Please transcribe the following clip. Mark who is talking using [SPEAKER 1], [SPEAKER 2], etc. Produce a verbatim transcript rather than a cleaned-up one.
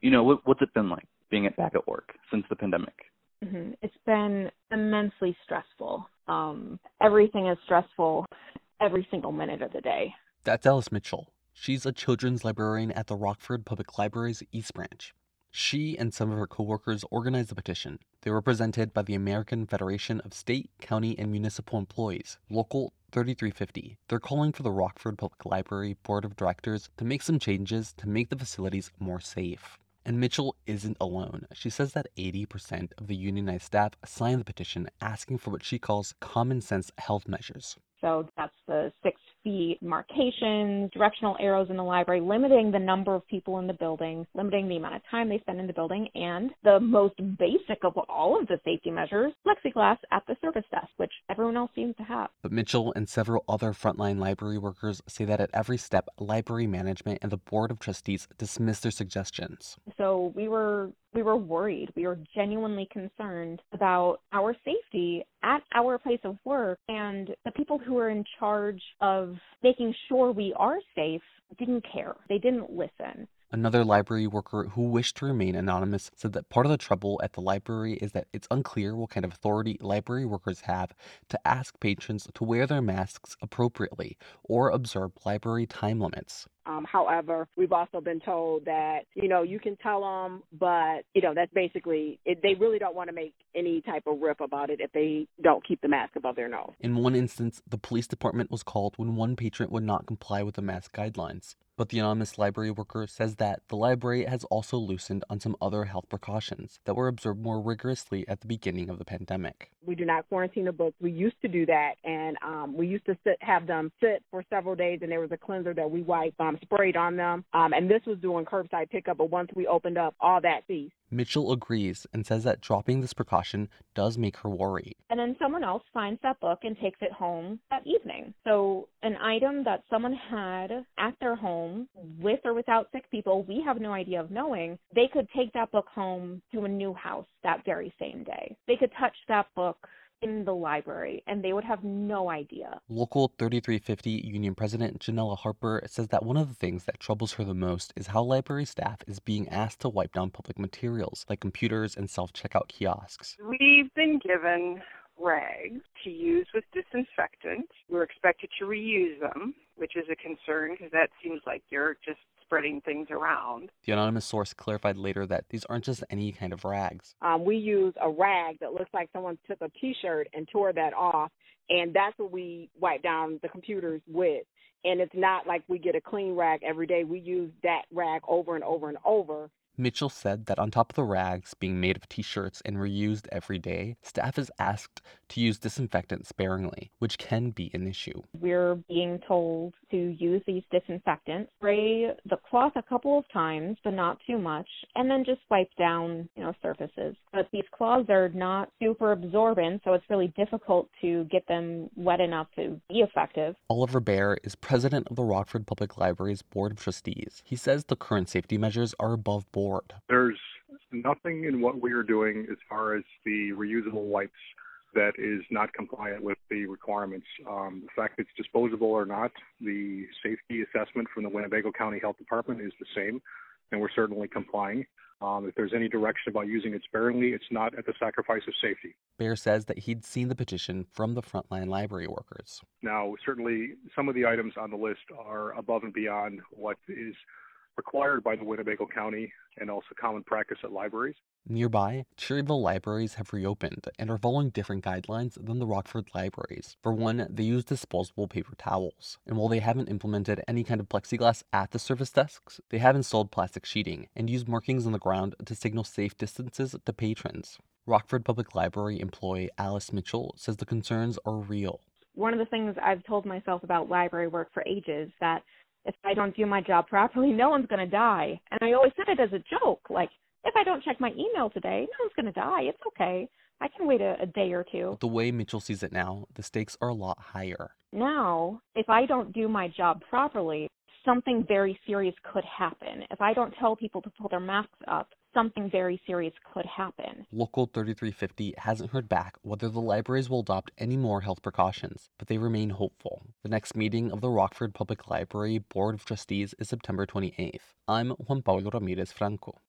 [SPEAKER 1] You know, what, what's it been like being at, back at work since the pandemic?
[SPEAKER 2] Mm-hmm. It's been immensely stressful. Um, everything is stressful every single minute of the day.
[SPEAKER 3] That's Alice Mitchell. She's a children's librarian at the Rockford Public Library's East Branch. She and some of her coworkers organized the petition. They were represented by the American Federation of State, County, and Municipal Employees, Local thirty-three fifty. They're calling for the Rockford Public Library Board of Directors to make some changes to make the facilities more safe. And Mitchell isn't alone. She says that eighty percent of the unionized staff signed the petition asking for what she calls common sense health measures.
[SPEAKER 2] So that's the six feet markations, directional arrows in the library, limiting the number of people in the building, limiting the amount of time they spend in the building, and the most basic of all of the safety measures, plexiglass at the service desk, which everyone else seems to have.
[SPEAKER 3] But Mitchell and several other frontline library workers say that at every step, library management and the Board of Trustees dismiss their suggestions.
[SPEAKER 2] So we were we were worried. We were genuinely concerned about our safety at our place of work, and the people who are in charge of making sure we are safe didn't care. They didn't listen.
[SPEAKER 3] Another library worker who wished to remain anonymous said that part of the trouble at the library is that it's unclear what kind of authority library workers have to ask patrons to wear their masks appropriately or observe library time limits.
[SPEAKER 4] Um, however, we've also been told that, you know, you can tell them, but, you know, that's basically, it, they really don't want to make any type of rip about it if they don't keep the mask above their nose.
[SPEAKER 3] In one instance, the police department was called when one patron would not comply with the mask guidelines. But the anonymous library worker says that the library has also loosened on some other health precautions that were observed more rigorously at the beginning of the pandemic.
[SPEAKER 4] We do not quarantine the books. We used to do that, and um, we used to sit, have them sit for several days, and there was a cleanser that we wiped, um, sprayed on them. Um, and this was doing curbside pickup, but once we opened up, all that ceased.
[SPEAKER 3] Mitchell agrees and says that dropping this precaution does make her worry.
[SPEAKER 2] And then someone else finds that book and takes it home that evening. So an item that someone had at their home with or without sick people, we have no idea of knowing, they could take that book home to a new house that very same day. They could touch that book in the library, and they would have no idea.
[SPEAKER 3] Local thirty-three fifty Union President Janella Harper says that one of the things that troubles her the most is how library staff is being asked to wipe down public materials like computers and self-checkout kiosks.
[SPEAKER 5] We've been given rags to use with disinfectant. We're expected to reuse them, which is a concern because that seems like you're just spreading things around.
[SPEAKER 3] The anonymous source clarified later that these aren't just any kind of rags.
[SPEAKER 4] Um, we use a rag that looks like someone took a T-shirt and tore that off, and that's what we wipe down the computers with. And it's not like we get a clean rag every day. We use that rag over and over and over.
[SPEAKER 3] Mitchell said that on top of the rags being made of t-shirts and reused every day, staff is asked to use disinfectant sparingly, which can be an issue.
[SPEAKER 2] We're being told to use these disinfectants, spray the cloth a couple of times, but not too much, and then just wipe down, you know, surfaces. But these cloths are not super absorbent, so it's really difficult to get them wet enough to be effective.
[SPEAKER 3] Oliver Baer is president of the Rockford Public Library's Board of Trustees. He says the current safety measures are above board.
[SPEAKER 6] There's nothing in what we are doing as far as the reusable wipes that is not compliant with the requirements. Um, the fact that it's disposable or not, the safety assessment from the Winnebago County Health Department is the same, and we're certainly complying. Um, if there's any direction about using it sparingly, it's not at the sacrifice of safety.
[SPEAKER 3] Baer says that he'd seen the petition from the frontline library workers.
[SPEAKER 6] Now, certainly some of the items on the list are above and beyond what is required by the Winnebago County and also common practice at libraries.
[SPEAKER 3] Nearby, Cherryville libraries have reopened and are following different guidelines than the Rockford libraries. For one, they use disposable paper towels. And while they haven't implemented any kind of plexiglass at the service desks, they have installed plastic sheeting and use markings on the ground to signal safe distances to patrons. Rockford Public Library employee Alice Mitchell says the concerns are real.
[SPEAKER 2] One of the things I've told myself about library work for ages that if I don't do my job properly, no one's going to die. And I always said it as a joke, like, if I don't check my email today, no one's going to die. It's okay. I can wait a, a day or two.
[SPEAKER 3] The way Mitchell sees it now, the stakes are a lot higher.
[SPEAKER 2] Now, if I don't do my job properly, something very serious could happen. If I don't tell people to pull their masks up, something very serious could happen.
[SPEAKER 3] Local thirty-three fifty hasn't heard back whether the libraries will adopt any more health precautions, but they remain hopeful. The next meeting of the Rockford Public Library Board of Trustees is September twenty-eighth. I'm Juan Pablo Ramirez Franco.